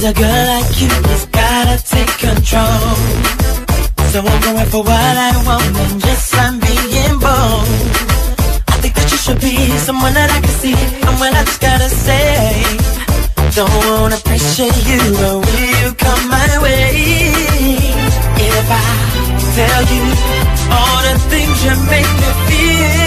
a girl like you just gotta take control. So I'm going for what I want and just I'm being bold. I think that you should be someone that I can see. And when I just gotta say, don't wanna pressure you, but will you come my way? If I tell you all the things you make me feel,